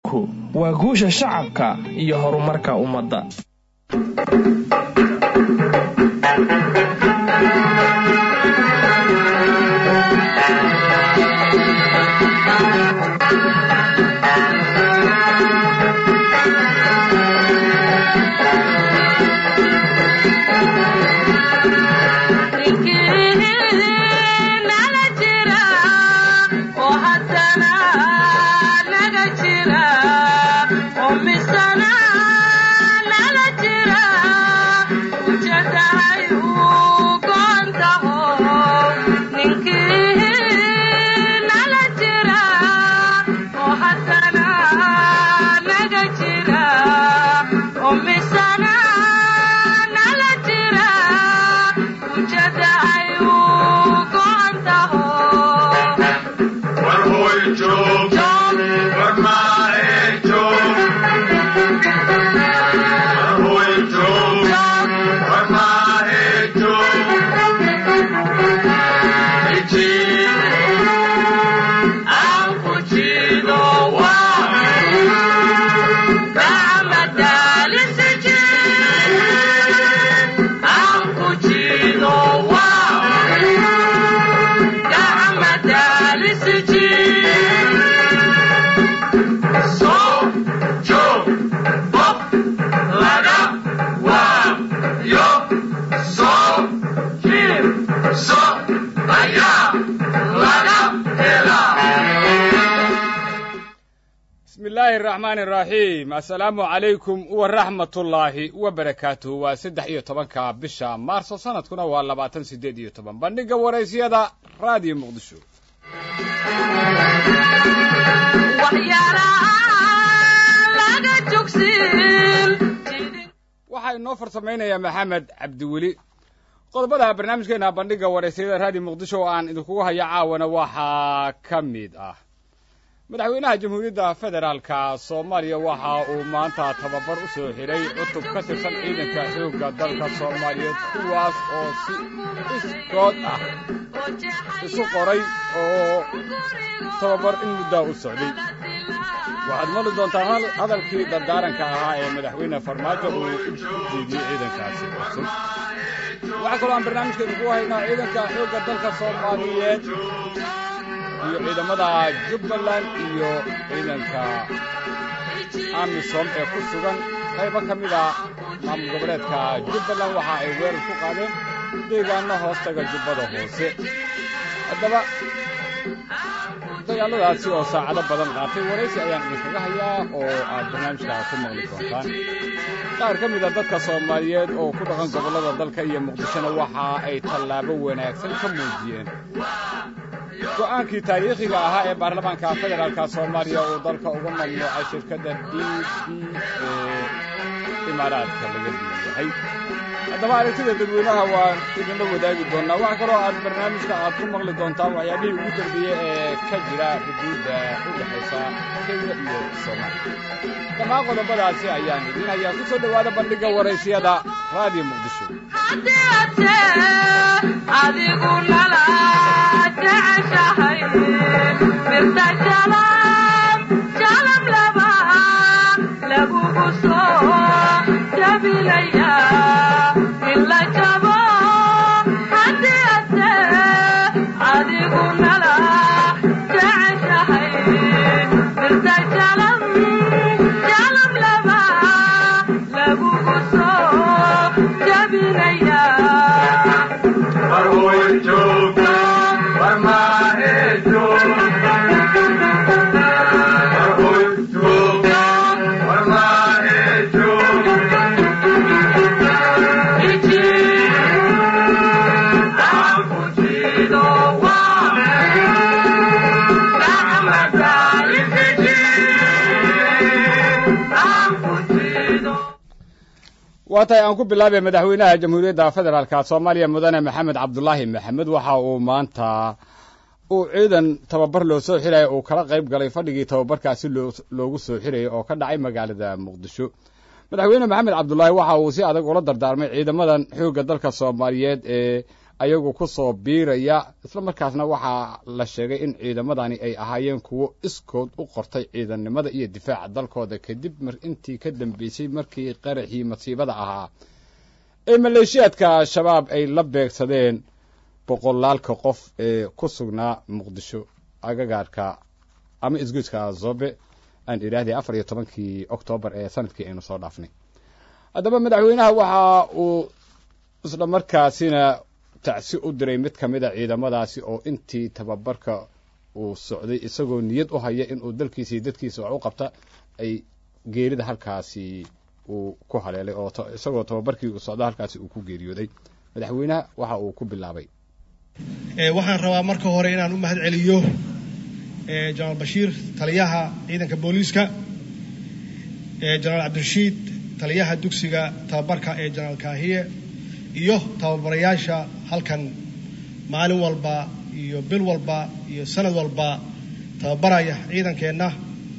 wadajirku waa guusha shacabka iyo horumarka ummadda. الرحمن الرحيم السلام عليكم ورحمة الله وبركاته وسدح يوتبنك بشا مارسو سنة كنا واللباتن سيديد يوتبن بندق ورئيسية راديو مقدشو waxay noo farsameynaya maxamed cabdiweli qodobada barnaamijkeena bandhiga wareysiga raadi muqdisho aan idinku haya caawana waxa kamid ah madaxweynaha jamhuuriyadda federaalka Soomaaliya waxa uu maanta tababar u soo xiray cutub ka tirsan ciidanka xoogga dalka Soomaaliyeed kuwaas oo si iskood ah isu qoray oo tababar in muddo u socday waxaad mali doontaan hadalkii dardaaranka ahaa ee madaxweyne Farmaajo uu u jeediyay ciidankaasi waxa kale oo barnaamijkeenu ku haynaa ciidanka xoogga dalka Soomaaliyeed iyo ciidamada Jubbaland iyo ciidanka AMISOM ee ku sugan qaybo kamid ah maamul goboleedka Jubbaland waxa ay weerar ku qaadeen deegaano hoostaga Jubbada Hoose haddaba dagaaladaasi oo saacado badan qaatay wareysi ayaan idinkaga hayaa oo aad barnaamijka ku maqli doontaan qaar kamid ah dadka Soomaaliyeed oo ku dhaqan gobolada dalka iyo Muqdishona waxa ay tallaabo wanaagsan ka muujiyeen go'aankii taariikhiga ahaa ee baarlamaanka federaalka Soomaaliya oo dalka uga mamnuucay shirkadda Imaaraadka laga leeyahay haddaba aragtida dadweynaha waa idinla wadaagi doonaa waxa kale oo aad barnaamijka aad ku maqli doontaan waxyaabihii ugu dambeeyay ee ka jira xuduudda u dhaxaysa Kenya iyo Soomaaliya dhammaan qodobadaasi ayaan idin hayaa ku soo dhawaada bandhiga wareysiyada raadiyo Muqdisho adigu lala waatay aan ku bilaabay madaxweynaha jamhuuriyadda federaalka Soomaaliya mudane Maxamed Cabdullaahi Maxamed waxa uu maanta uu ciidan tababar loo soo xiray oo kala qayb galay fadhigii tababarkaasi loogu soo xiray oo ka dhacay magaalada Muqdisho madaxweyne Maxamed Cabdullaahi waxa uu si adag ula dardaarmay ciidamadan xoogga dalka Soomaaliyeed ee ayagu ku soo biiraya isla markaasna waxaa la sheegay in ciidamadani ay ahaayeen kuwo iskood u qortay ciidannimada iyo difaaca dalkooda kadib intii ka dambeysay markii qaraxii masiibada ahaa ee maleeshiyaadka al-shabaab ay la beegsadeen boqolaalka qof ee ku sugnaa muqdisho agagaarka ama isgoyska Zobe aan iraahday 14 Oktoobar ee sanadkii aynu soo dhaafnay. haddaba madaxweynaha waxa uu isla markaasina tacsi u diray mid kamid ah ciidamadaasi oo intii tababarka uu socday isagoo niyad u haya in uu dalkiisa iyo dadkiisa wax u qabta ay geerida halkaasi uu ku haleelay oo isagoo tababarkii uu socdo halkaasi uu ku geeriyooday. madaxweynaha waxa uu ku bilaabay waxaan rabaa marka hore inaan u mahad celiyo General Bashir taliyaha ciidanka booliiska General Abdulrashiid taliyaha dugsiga tababarka ee General Kaahiye iyo tababarayaasha halkan maalin walba iyo bil walba iyo sanad walba tababaraya ciidankeena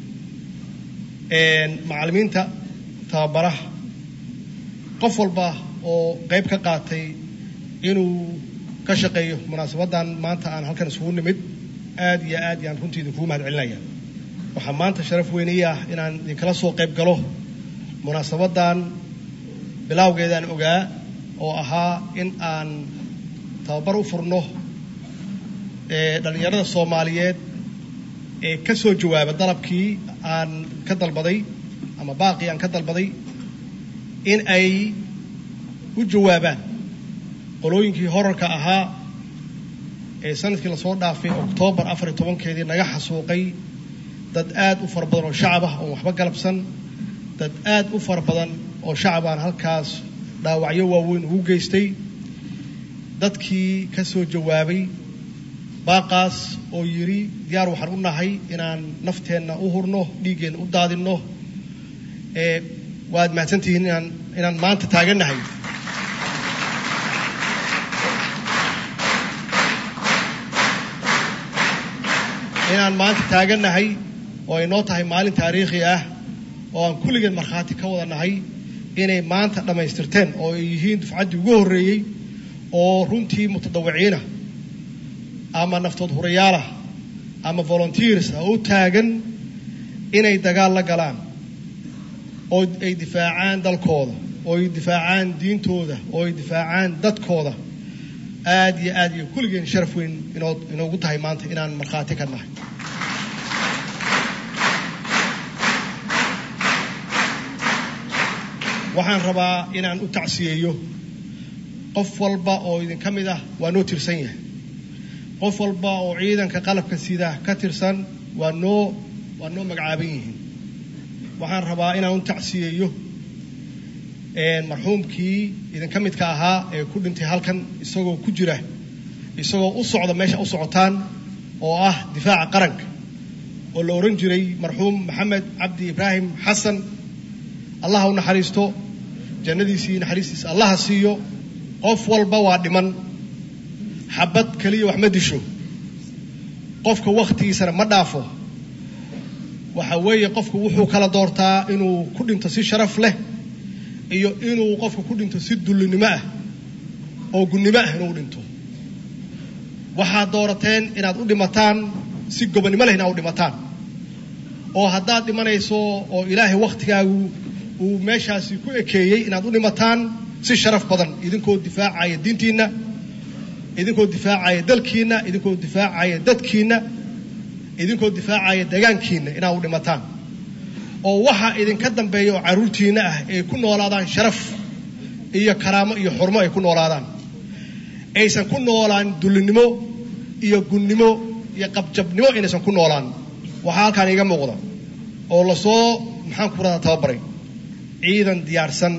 macallimiinta tababaraha qof walba oo qayb ka qaatay inuu ka shaqeeyo munaasabadan maanta aan halkan isugu nimid aad iyo aad yaan runtii idinku mahad celinaya. waxaa maanta sharaf weyn ii ah inaan idinkala soo qayb galo munaasabadan bilowgeedaan ogaa oo ahaa in aan tababar u furno dhalinyarada Soomaaliyeed ee ka soo jawaaba dalabkii aan ka dalbaday ama baaqi aan ka dalbaday in ay u jawaabaan qolooyinkii horarka ahaa ee sanadkii la soo dhaafay Oktoobar 14keedii naga xasuuqay dad aad u far badan oo shacab ah oo waxba galabsan dad aad u far badan oo shacab aan halkaas dhaawacyo waaweyn ugu geystay dadkii ka soo jawaabay baaqaas oo yiri diyaar waxaan u nahay inaan nafteenna u hurno dhiigeen u daadino waad mahadsantihiin inaan maanta taaganahay inaan maanta taaganahay oo ay noo tahay maalin taariikhi ah oo aan kulligeen markhaati ka wada nahay inay maanta dhamaystirteen oo ay yihiin dufcaddii ugu horreeyey oo runtii mutadawiciina ama naftood hurayaala ama volunteers u taagan inay dagaal la galaan oo ay difaacaan dalkooda oo ay difaacaan diintooda oo ay difaacaan dadkooda aad iyo kulligeen sharaf weyn inoogu tahay maanta inaan markhaati ka nahay. waxaan rabaa inaan u tacsiyeeyo qof walba oo idin ka mid ah waa noo tirsan yahay qof walba oo ciidanka qalabka sida ka tirsan waa noo magacaaban yihiin. waxaan rabaa inaan u tacsiyeeyo marxuumkii idin ka midka ahaa ee ku dhintay halkan isagoo u socda meesha u socotaan oo ah difaaca qaranka oo la oran jiray marxuum Maxamed Cabdi Ibrahim Xasan. Allah u naxariisto jannadiisii naxariistiisa Allah siiyo. qof walba waa dhiman xabad kaliya wax ma disho qofka waqtigiisana ma dhaafo. waxa weeye qofku wuxuu kala doortaa inuu ku dhinto si sharaf leh iyo inuu qofku ku dhinto si dullinimo ah oo gunnimo ah inuu dhinto. waxaad doorateen inaad u dhimataan si gobonimo leh inaad u dhimataan oo haddaad dhimanayso oo ilaahay waqtigaagu uu meeshaasi ku ekeeyey inaad u dhimataan si sharaf badan idinkoo difaacaya diintiina idinkoo difaacaya dalkiina idinkoo difaacaya dadkiina idinkoo difaacaya deegaankiina inaad u dhimataan oo waxa idinka dambeeya oo caruurtiina ah ay ku noolaadaan sharaf iyo karaamo iyo xurmo ay ku noolaadaan aysan ku noolaan dullinimo iyo gunnimo iyo qabjabnimo inaysan ku noolaan. waxaa halkaan iga muuqda oo lasoo maxaan ku radaa tababaray ciidan diyaarsan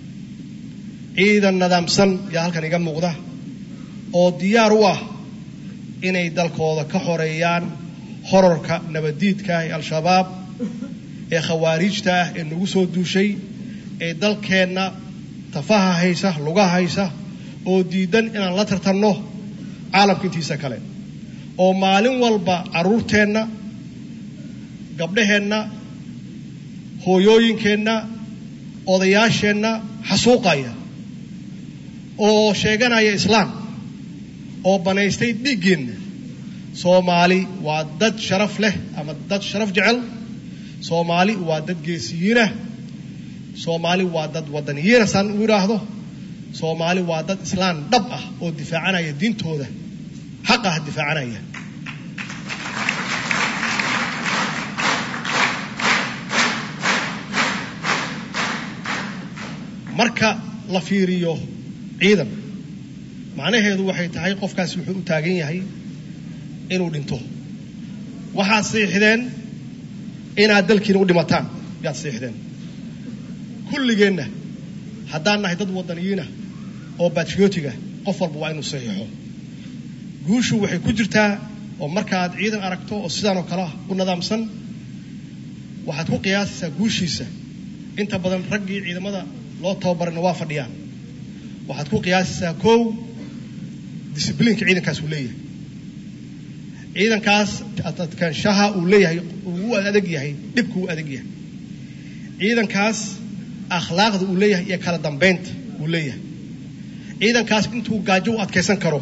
ciidan nadaamsan yaa halkan iga muuqda oo diyaar u ah inay dalkooda ka xoreeyaan horarka nabadiidka ee al-shabaab ee khawaarijta ah ee nagu soo duushay ee dalkeenna tafaha haysa lugaha haysa oo diidan inaan la tartanno caalamka intiisa kale oo maalin walba carruurteenna gabdhaheenna hooyooyinkeenna odayaasheenna xasuuqaya oo sheeganaya islaam oo banaystay dhiigeenna Soomaali waa dad sharaf leh ama dad sharaf jecel Soomaali waa dad geesiyiin ah Soomaali waa dad wadaniyiin san u yiraahdo Soomaali waa dad islaan dhab ah oo difaacanaya diintooda xaq ah difaacanaya marka la fiiriyo ciidan macnaheedu waxay tahay qofkaas wuxuu u taagan yahay inuu dhinto waxa saxiixdeen inaad dalkiina u dhimataan yaad saxiixdeen kulligeena haddaan nahay dad wadaniyiin ah oo patriotiga qof walba waa inuu saxiixo guushu waxay ku jirtaa oo markaad ciidan aragto oo sidaan oo kale u nidaamsan waxaad ku qiyaasaysaa guushiisa inta badan raggii ciidamada loo tababarna waa fadhiyaan waxaad ku qiyaasaysaa koow disciplineka ciidankaas uu leeyahay ciidankaas adkaanshaha uu leeyahay uu adag yahay dhibku uu adag yahay ciidankaas akhlaaqda uu leeyahay iyo kala dambeynta uu leeyahay ciidankaas intuu gaajo u adkeysan karo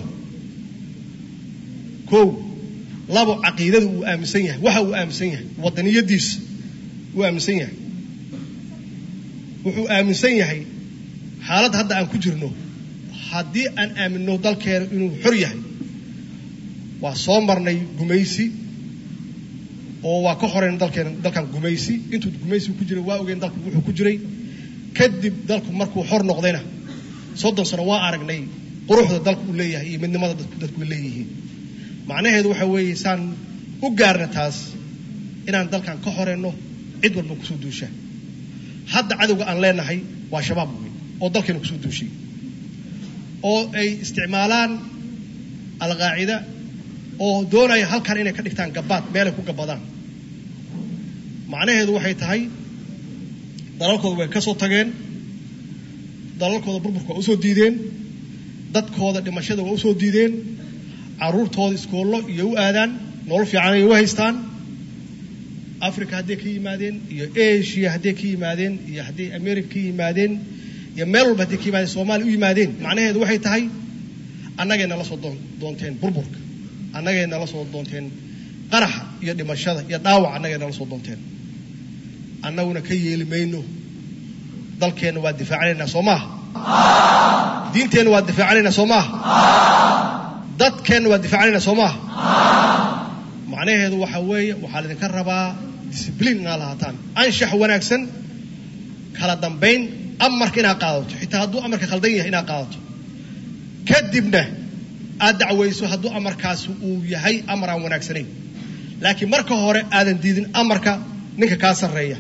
koow labo caqiidada uu aaminsan yahay waxa uu aaminsan yahay wadaniyadiisa uu aaminsan yahay wuxuu aaminsan yahay xaalad hadda aan ku jirno haddii aan aaminno dalkeena inuu xor yahay waa soo marnay gumaysi oo waa ka horeen dalkan gumaysi intuu gumaysi ku jiray waa ogeen dalku wuxuu ku jiray kadib dalku markuu xor noqdayna 30 sano waa aragnay quruxda dalku uu leeyahay iyo midnimada dadku leeyihiin macnaheedu waxa weeye saan u gaarna taas inaan dalkan ka horeyno cid walba ku soo duusha hadda cadawga aan leenahay waa shabaab oo dalkeena ku soo duushay oo ay isticmaalaan al-qaacida oo doonaya halkan inay ka dhigtaan gabaad meel ay ku gabadaan macnaheedu waxay tahay dalalkooda way ka soo tageen dalalkooda burburka waa u soo diideen dadkooda dhimashada waa u soo diideen caruurtooda iskoollo iyo u aadaan nolol fiican ay u haystaan Afrika hadday ka yimaadeen iyo Asia hadday ka yimaadeen iyo hadday America ka yimaadeen iyo meel walba hadday ka yimaadeen Soomaaliya u yimaadeen macnaheedu waxay tahay annagayna la soo doonteen burburka annagayna la soo doonteen qaraxa iyo dhimashada iyo dhaawac annagayna la soo doonteen annaguna ka yeeli mayno dalkeena waa difaacaynaa Soomaaliya diinteena waa difaacaynaa Soomaaliya dadkeena waa difaacaynaa Soomaaliya macnaheedu waxa weeye waxa la idinka rabaa discipline inaad lahaataan anshax wanaagsan kala dambeyn amarka inaad qaadato xitaa hadduu amarka khaldan yahay inaad qaadato kadibna aad dacwayso hadduu amarkaas uu yahay amar aan wanaagsanayn laakiin marka hore aadan diidin amarka ninka kaa sarreeya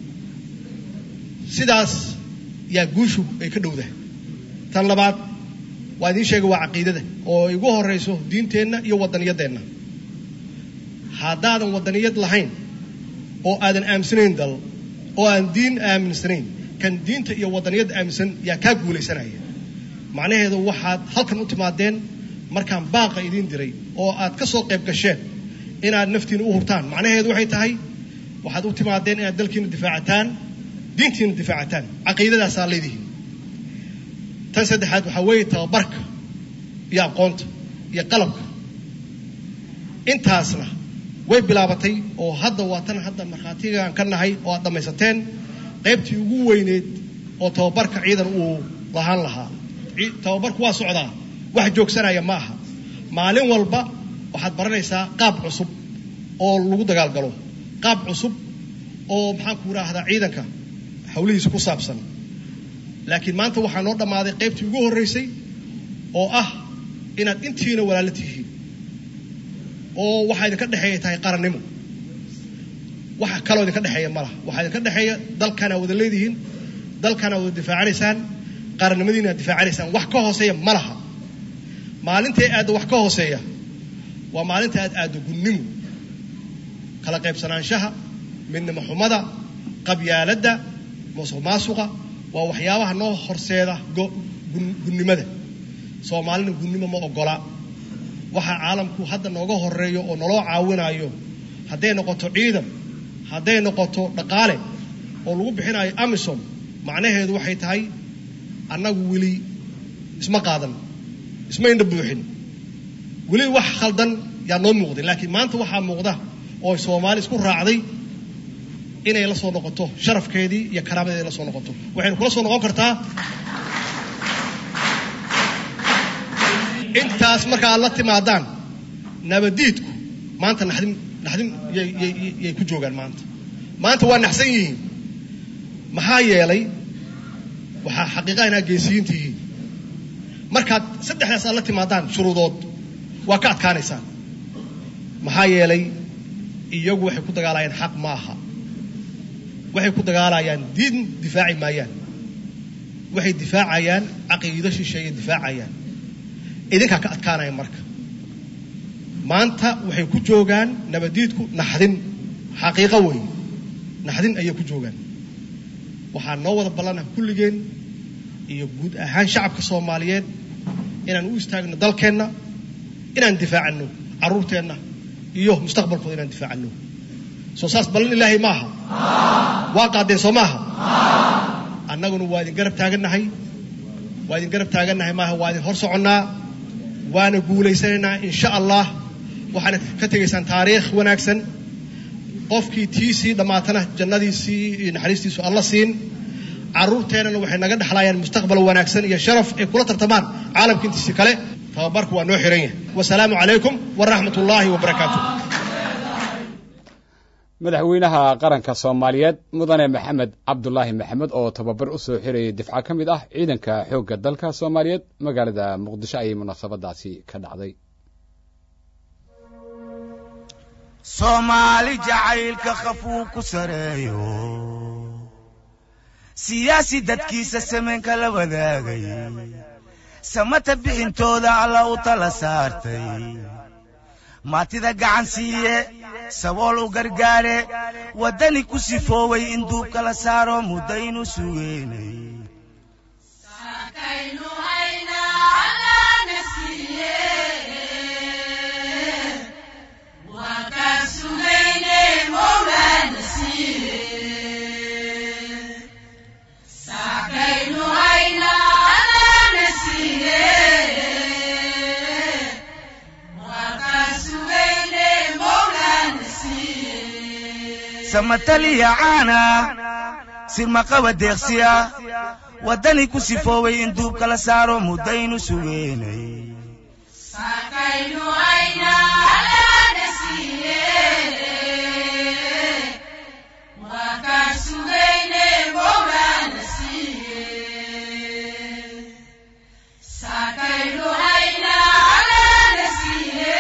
sidaas yaa guushu ay ka dhowdahay tan labaad waa idiin sheegay waa caqiidada oo igu horeyso diinteenna iyo wadaniyadeenna haddaadan wadaniyad lahayn oo aadan aaminsanayn dal oo aan diin aaminsanayn kan diinta iyo wadaniyadda aaminsan yaa kaa guulaysanaya macnaheedu waxaad halkan u timaadeen markaan baaqa idiin diray oo aad ka soo qayb gasheen inaad naftiina u hurtaan macnaheedu waxay tahay waxaad u timaadeen inaad dalkiina difaacataan diintiina difaacataan caqiidadaasaa leedihiin tan saddexaad waxaa weeye tababarka iyo aqoonta iyo qalabka intaasna way bilaabatay oo hadda waa tan hadda markhaatigaan ka nahay oo aad dhamaysateen qaybtii ugu weyneed oo tababarka ciidan uu lahaan lahaa tababarku waa socdaa wax joogsanaya ma aha maalin walba waxaad baranaysaa qaab cusub oo lagu dagaalgalo qaab cusub oo maxaan ku raahdaa ciidanka hawlihiisa ku saabsan laakiin maanta waxaa noo dhammaaday qaybtii ugu horreysay oo ah inaad intiina walaalo tihiin oo waxaa idinka dhexeeya tahay qarannimo waxa kaloo idinka dhexeeya ma laha waxaa idinka dhexeeya dalkana wada leedihiin dalkana wada difaacanaysaan qarannimadiina aad difaacanaysaan wax ka hooseeya ma laha maalintay aadda wax ka hooseeya waa maalinta aad aaddo gunnimo kala qaybsanaanshaha midnimo xumada qabyaaladda musuqmaasuqa waa waxyaabaha noo horseeda gunnimada Soomaalina gunnimo ma ogola waxa caalamku hadda nooga horeeyo oo naloo caawinayo hadday noqoto ciidan hadday noqoto dhaqaale oo lagu bixinayo AMISOM macnaheedu waxay tahay annagu wili isma qaadan isma indha buuxin weli wax khaldan yaa noo muuqday laakiin maanta waxaa muuqda oo Soomaali isku raacday inay la soo noqoto sharafkeedii iyo karaamadeedii la soo noqoto waxay kula soo noqon kartaa intaas marka la timaadaan nabadiidku maanta naxdin yay ku joogaan maanta waa naxsan yihiin maxaa yeelay waxa xaqiiqo inaa geesiyiintii markaad saddexdaas la timaadaan shuruudood waa ka adkaanaysaan maxaa yeelay iyagu waxay ku dagaalayaan xaq maaha waxay ku dagaalayaan diin difaaci maayaan waxay difaacayaan caqiido shisheeye difaacayaan idinka ka adkaanaya marka maanta waxay ku joogaan nabadiidku naxdin xaqiiqo weey naxdin ayay ku joogaan waxaan noo wada ballanahay kulligeen iyo guud ahaan shacabka Soomaaliyeed inaan u istaagno dalkeenna inaan difaacno caruurteenna iyo mustaqbalkooda inaan difaacno soo saas ballan ilaahay maaha waa qaadeen Soomaha annaguna waa idin garab taagannahay maaha waa idin hor soconnaa waana guuleysanaynaa insha Allah waxaana ka tegaysaan taariikh wanaagsan qofkii tiisii dhamaatana jannadiisii iyo naxariistiisu Allah siin caruurteenana waxay naga dhaxlayaan mustaqbal wanaagsan iyo sharaf ay kula tartamaan caalamka intiisa kale tababarku waa noo xiran yahay wassalaamu calaykum waraxmatullaahi wabarakaatuh madaxweynaha qaranka Soomaaliyeed mudane Maxamed Cabdullaahi Maxamed oo tababar u soo xirayay difca ka mid ah ciidanka xoogga dalka Soomaaliyeed magaalada Muqdisho ay munaasabadaasi ka dhacday Soomaali jacaylka khafuu ku sareeyo siyaasi dadkiisa sameyn kala wadaagay samata bixintooda alla u tala saartay maatida gacan siiye sabool u gargaare wadani ku sifooway in duub kala saaro mudaynu sugeynay saakaynu hayna ala nasiye wa ka sugeyne mawlana nasiye saakaynu hayna ala nasiye samataliya caana sirma qaba deeqsiya wadani ku sifooway in duub kala saaro mudaynu sugeynay saakaynu hayna ala nasiye wa ka sugeyne mawlana nasiye saakaynu hayna ala nasiye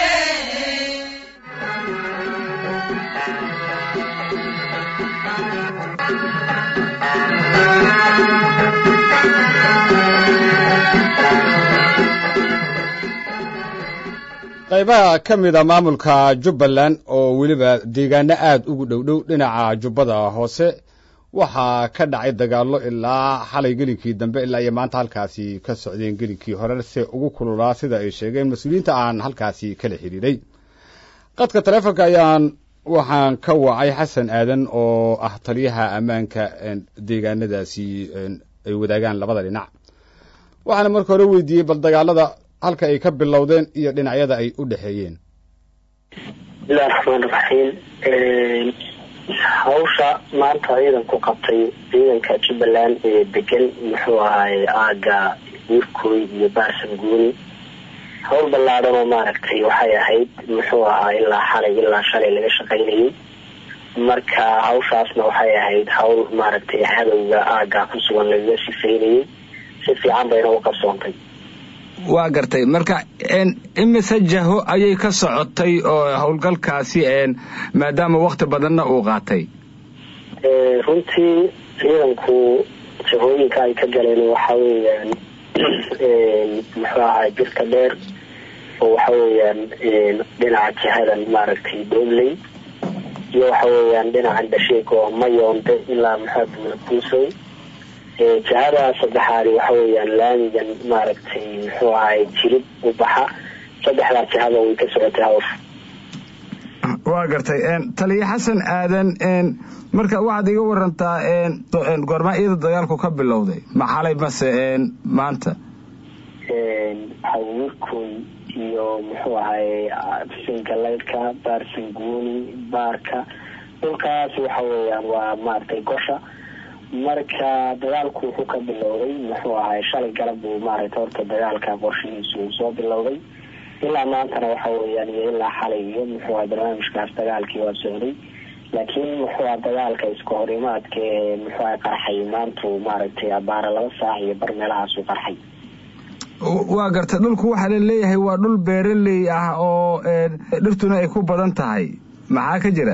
qaybaha ka mid ah maamulka Jubbaland oo weliba deegaano aad ugu dhowdhow dhinaca Jubbada hoose waxaa ka dhacay dagaallo ilaa xalay gelinkii dambe ilaa iyo maanta halkaasi ka socdeen gelinkii hore se ugu kululaa sida ay sheegeen mas'uuliyiinta aan halkaasi kala xiriiray qadka taleefanka waxaan ka wacay Xasan Aadan oo ah taliyaha ammaanka deegaanadaasi ay wadaagaan labada dhinac waxaana marka hore weydiiyay bal dagaalada halka ay ka bilowdeen iyo dhinacyada ay u dhaxeeyeen bismillahir rahmaanir rahiim hawsha maanta ciidanku qabtay ciidanka Jubbaland ee degan muxuu ahaay aaga Wirkoy iyo Baarsanguuni hawl ballaaran oo maaragtay waxay ahayd muxuu ahaay ilaa xalay ilaa shalay laga shaqaynayay marka hawshaasna waxay ahayd hawl maaragtay cadawga aaga ku sugan laga sifeeyay si fiican bayna u qabsoontay waa gartay marka imise jaho ayay ka socotay oo hawlgalkaasi maadaama waqti badanna uu qaatay runtii ciidanku jahooyinka ay ka galeen waxa weeyaan muxuu ahaay jirka dheer oo waxa weeyaan dhinaca jihadan maaragtay dowlay iyo waxa weeyaan dhinaca dhasheeg oo Mayoonde ilaa Maxamed Kuusay jahada saddexaad waxa weeyaan laamigan maaragtay muxuu ahaay jirib u baxa saddexda jahada way ka socotay hawsha waa gartay taliye Xasan Aadan marka waxaad iga warantaa goorma iyada dagaalku ka bilowday ma xalay base maanta hawirkun iyo muxuu ahay singaleydka baarsanguuni baarka dhulkaas waxa weeyaan waa maaragtay gosha marka dagaalku wuxuu ka bilowday muxuu ahay shalay galab buu maaragtay horta dagaalka qorshihiisu soo bilowday ilaa maantana waxa weeyaan iyo ilaa xalay iyo muxuu ahay barnaamijkaas dagaalkii waa socday laakiin muxuu ahay dagaalka isku horimaadka muxuu ahay qarxay maantu maaragtay abaara 2 saac iyo bar meelahaas uu qarxay waa gartay dhulku waxa la leeyahay waa dhul beeraley ah oo dhirtuna ay ku badan tahay maxaa ka jira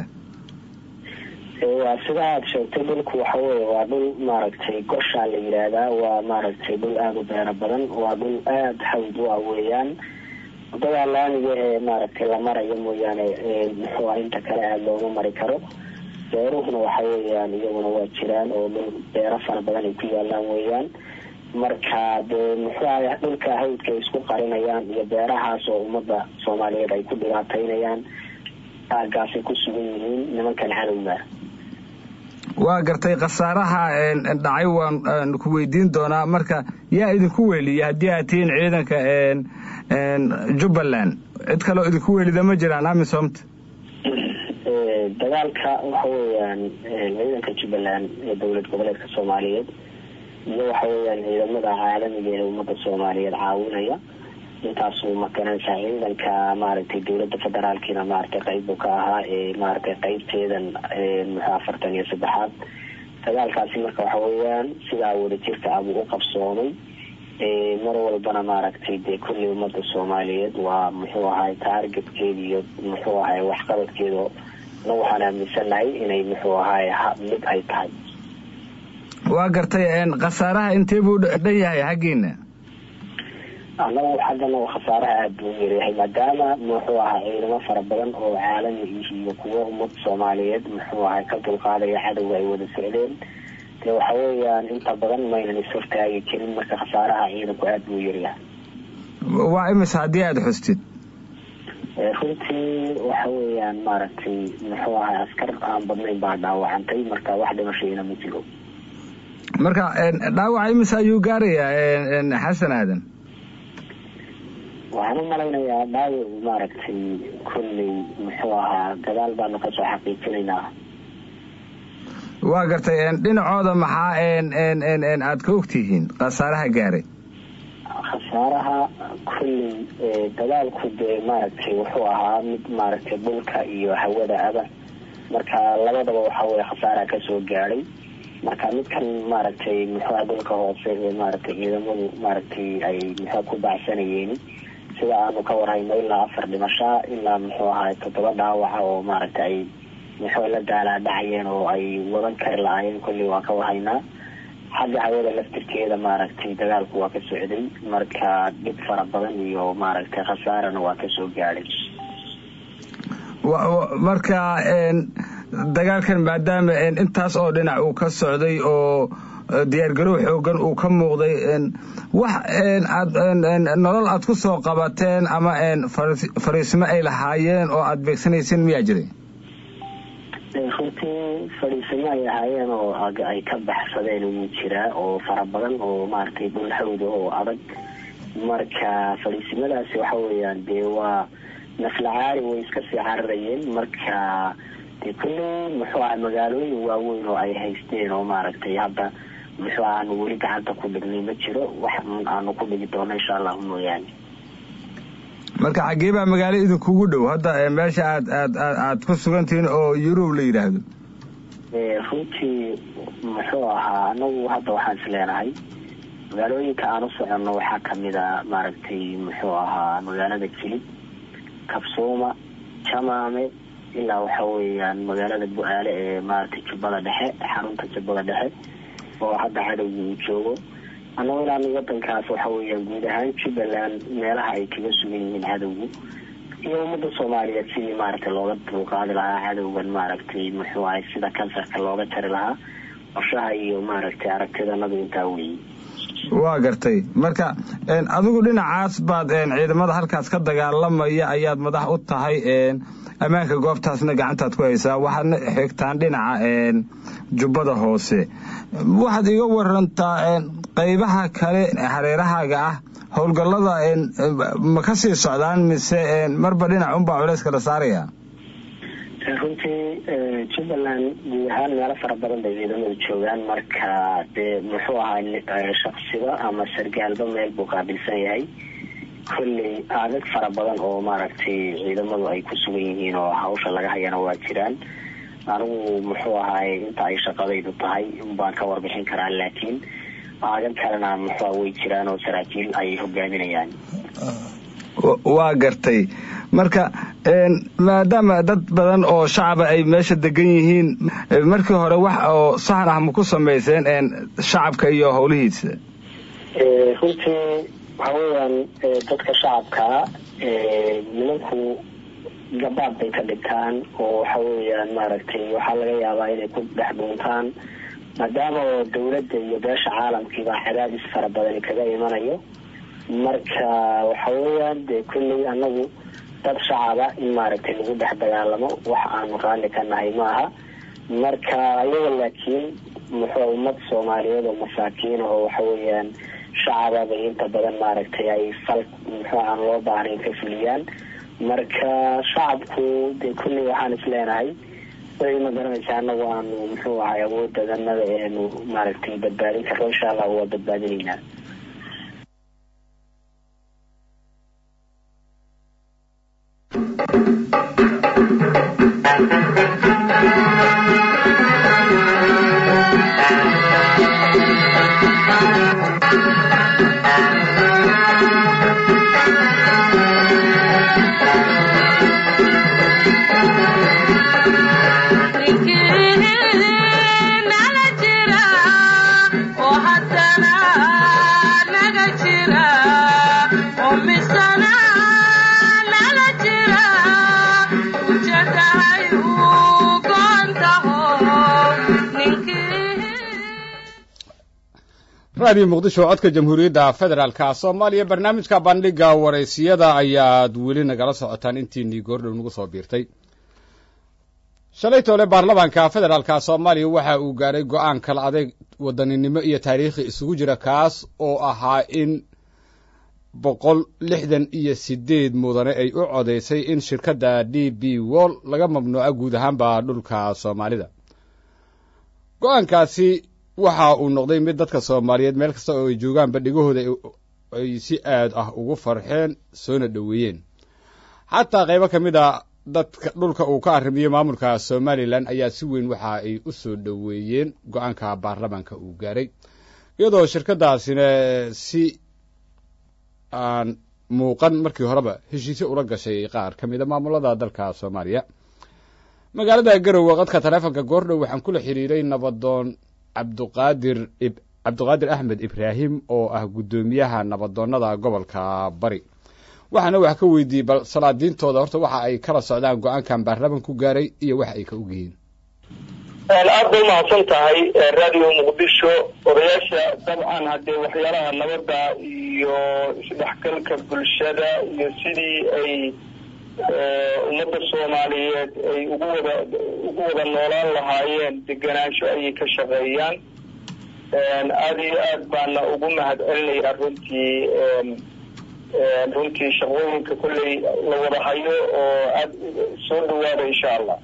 waa sida aad sheegtay dhulku waxa weeye waa dhul maaragtay gosha la yiraahdaa waa maaragtay dhul aad u beero badan waa dhul aad hawd u weeyaan dagaalaniga maaragtay la marayo mooyaane muxuu inta kale aad looma mari karo beeruhuna waxa weeyaan iyaguna waa jiraan oo beero fara badan ay ku yaalaan weeyaan marka muxuu ahay dhulka hawdka isku qarinayaan iyo beerahaas oo ummadda Soomaaliyeed ay ku dhibaataynayaan aagaasi ku sugan yihiin nimankan cadowga waa gartay khasaaraha dhacay waan ku weydiin doonaa marka yaa idinku weeliyay haddii aad tihiin ciidanka Jubbaland cid kale oo idinku weelida ma jiraan amisomta dagaalka waxa weeyaan ciidanka Jubbaland ee dawlad goboleedka Soomaaliyeed iyo waxa weeyaan ciidamada caalamiga ee ummadda Soomaaliyeed caawinaya intaas uu makanan ciidanka maaragtay dawladda federaalkiina maaragtay qayb ka ahaa ee maaragtay qaybteedan 43 dagaalkaasi marka waxa weeyaan sida wadajirka abu u qabsoomay mar walbana maaragtay kulli ummadda Soomaaliyeed waa muxuu ahay targetkeeda iyo muxuu ahay waxqabadkeeda waxaan aaminsanahay inay muxuu ahay mid ay tahay waa gartay khasaaraha intee buu dhan yahay xaqiina anagu xaggana khasaaraha aad buu yahay maadaama muxuu ahaa ciidamo fara badan oo caalami iyo kuwa ummadda Soomaaliyeed muxuu ahaa ka dulqaadaya cadawga ay wada socdeen waxa weeyaan inta badan maynan isfurtaagi karin marka khasaaraha ciidanku aad buu yahay waa imisa haddii aad xustid runtii waxa weeyaan maaragtay muxuu ahaa askar aan badnayn baa dhaawacantay marka wax dhimashayna ma jiro marka dhaawac imisa ayuu gaarayaa xasan aadan waxaan u malaynayaa dhaawac maaragtay kulley muxuu ahaa gadaal baanu ka soo xaqiijinaynaa waa gartay dhinacooda maxaa aad ka ogtihiin khasaaraha gaaray khasaaraha kulley dagaalku maaragtay wuxuu ahaa mid maaragtay dhulka iyo hawada aba marka labadaba waxa weeye khasaaraha ka soo gaaray marka midkan maaragtay muxuu dhulka hoose maaragtay ciidamadu maaragtay ay muxuu ku baacsanayeen sida aanu ka warhayno ilaa 4 dhimasho ilaa muxuu ahaa 7 dhaawac oo maaragtay muxuu la dhacayeen oo ay wadan kari laayeen kulli waa ka warhaynaa xagga hawada laftirkeeda maaragtay dagaalku waa ka socday marka dib fara badan iyo maaragtay khasaarana waa ka soo gaaray marka dagaalkan maadaama intaas oo dhinac uu ka socday oo diyaargarow xoogan uu ka muuqday wax aad nolol aad ku soo qabateen ama fariismo ay lahaayeen oo aad beegsanayseen miyaa jiray runtii fariismo ay lahaayeen oo ay ka baxsadeen wuu jiraa oo fara badan oo maaragtay dhul hawd oo adag marka fariisimadaasi waxa weeyaan waa naflacaari way iska sii cararayeen marka kulli muxuu ahaa magaalooyin waaweyn oo ay haysteen oo maaragtay hadda muxuu aanu weli gacanta ku dhignay ma jiro wax aanu ku dhigi doono insha Allah mooyaane marka xagee baa magaalo idinkugu dhow hadda meesha aad ku sugantihiin oo Yurub la yiraahdo runtii muxuu ahaa anagu hadda waxaan isleenahay magaalooyinka aanu soconno waxaa kamid ah maaragtay muxuu ahaa magaalada Jilib Kabsooma Jamaame ilaa waxa weeyaan magaalada Bu'aale ee maaragtay Jubbada Dhexe xarunta Jubbada Dhexe oo hadda cadawgu joogo annagu ilaa wadankaas waxa weeyaan guud ahaan Jubbaland meelaha ay kaga sugan yihiin cadawgu iyo ummadda Soomaaliyeed sidii maaragtay looga dulqaadi lahaa cadawgan maaragtay muxuu ahay sida kansarka looga tari lahaa qorshaha iyo maaragtay aragtidanadu intaa weeyay waa gartay marka adigu dhinacaas baad ciidamada halkaas ka dagaalamaya ayaad madax u tahay amaanka goobtaasna gacantaad ku haysaa waxaadna xigtaan dhinaca Jubbada hoose waxaad iga warantaa qaybaha kale hareerahaaga ah howlgallada ma ka sii socdaan mise marba dhinac unbaa culayska la saaraya runtii jubbaland guud ahaan meelo fara badan bay ciidamadu joogaan marka dee muxuu ahaa shaqsiba ama sargaalba meel buu qaabilsan yahay kolley aagag fara badan oo maaragtay ciidamadu ay ku sugan yihiin oo hawsha laga hayana waa jiraan anigu muxuu ahaay inta ay shaqadaydu tahay baan ka warbixin karaa laakiin aagag kalena muxuu way jiraan oo saraakiil ay hogaaminayaan waa gartay marka maadaama dad badan oo shacaba ay meesha degan yihiin markii hore wax oo sahan ah ma ku samayseen shacabka iyo howlihiisa runtii waxa weeyaan dadka shacabka nimanku gabaad bay ka dhigtaan oo waxa weeyaan maaragtay waxaa laga yaabaa inay ku dhex dhuuntaan maadaama oo dawladda iyo beesha caalamkiiba cadaadis fara badan kaga imanayo marka waxa weeyaan dee kulley anagu dad shacaba in maaragtay lagu dhex dagaalamo wax aanu raalli ka nahay maaha marka ayaga laakiin muxuu ummad soomaaliyeed oo masaakiin oo waxa weeyaan shacaba bay inta badan maaragtay ay fal muxuu aan loo baahnayn ka fuliyaan marka shacabku dee kulley waxaan isleenahay way ma garanaysaa anagu aanu muxuu ahay awooddadanada eenu maaragtay badbaadin karno insha allah waa badbaadinaynaa raadiyo muqdisho codka jamhuuriyadda federaalka soomaaliya barnaamijka bandhiga waraysiyada ayaad weli nagala socotaan intiinii goordhow nagu soo biirtay shalay toole baarlamaanka federaalka soomaaliya waxa uu gaaray go'aan kala adeeg wadaninimo iyo taariikhi isugu jira kaas oo ahaa in 168 mudane ay u codaysay in shirkadda DB World laga mamnuuco guud ahaanba dhulka Soomaalida go'aankaasi waxa uu noqday mid dadka Soomaaliyeed meel kasta oo ay joogaan badhigahooda ay si aad ah ugu farxeen soona dhaweeyeen hatta qaybo kamida dadka dhulka uu ka arrimiyo maamulka Somaliland ayaa si weyn waxa ay u soo dhaweeyeen go'aanka baarlamaanka uu gaaray iyadoo shirkadaasina si aan muuqan markii horeba heshiisyo ula gashay qaar kamida maamulada dalka Soomaaliya magaalada Garowe qadka taleefanka goordhow waxaan kula xiriiray nabadoon Cabduqaadir Axmed Ibraahim oo ah gudoomiyaha nabadoonnada gobolka Bari waxaana wax ka weydiiyay bal salaadiintooda horta waxa ay kala socdaan go'aankan baarlamaanku gaaray iyo wax ay ka ogyihiin aad bay mahadsan tahay raadiyo muqdisho odayaasha dabcan haddee waxyaalaha nabadda iyo isdhexgalka bulshada iyo sidii ay ummadda Soomaaliyeed ay ugu wada noolaan lahaayeen deganaansho ayay ka shaqeeyaan aad iyo aad baana ugu mahadcelinayaa runtii shaqooyinka kolley la wada hayo oo aad soo dhawaada insha allah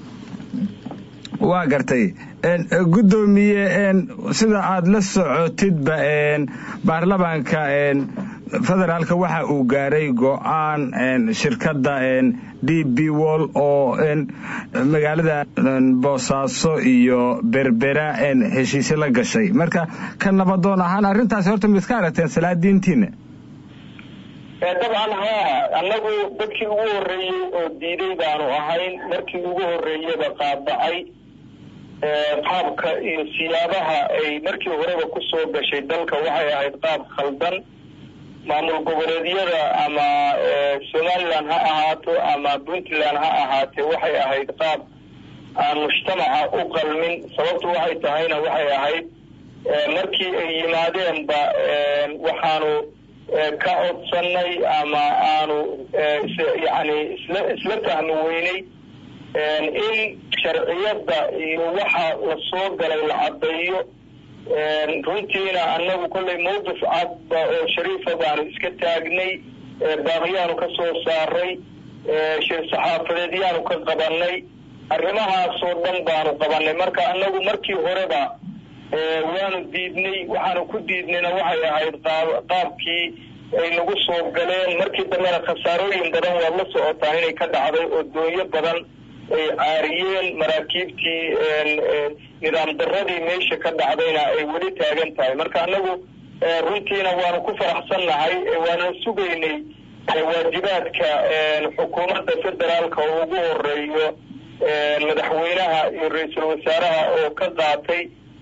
waa gartay gudoomiye sida aad la socotidba baarlamaanka federaalka waxa uu gaaray go'aan shirkadda DB World oo magaalada Boosaaso iyo Berbera heshiisyo la gashay marka ka nabadoon ahaan arrintaas horta ma iska aragteen salaadiintiina dabcan anagu dadkii ugu horeeyay oo diiday baanu ahayn markii ugu horeeyaba qaadacay qaabka iyo siyaabaha ay markii horeba ku soo gashay dalka waxay ahayd qaab khaldan maamul goboleedyada ama Somaliland ha ahaato ama Puntland ha ahaatee waxay ahayd qaab aan mujtamaca u qalmin sababtu waxay tahayna waxay ahayd markii ay yimaadeenba waxaanu ka codsanay ama aanu yani isla fahmi weynay in sharciyada iyo waxa la soo galay la cadeeyo runtiina annagu kollay mawqif cadba oo shariifa baanu iska taagnay baaqiyaanu ka soo saaray shir saxaafadeed yaanu ka qabanay arrimahaasoo dhan baanu qabanay marka annagu markii horeba waanu diidnay waxaanu ku diidnayna waxay ahayd qaabkii ay nagu soo galeen markii dambena khasaarooyin badan waad la socotaan inay ka dhacday oo doonyo badan ay caariyeen maraakiibtii nidaam darradii meesha ka dhacdayna ay weli taagan tahay marka annagu runtiina waanu ku faraxsannahay waana sugaynay waajibaadka xukuumadda federaalka oo ugu horeeyo madaxweynaha iyo ra-iisul wasaaraha oo ka qaatay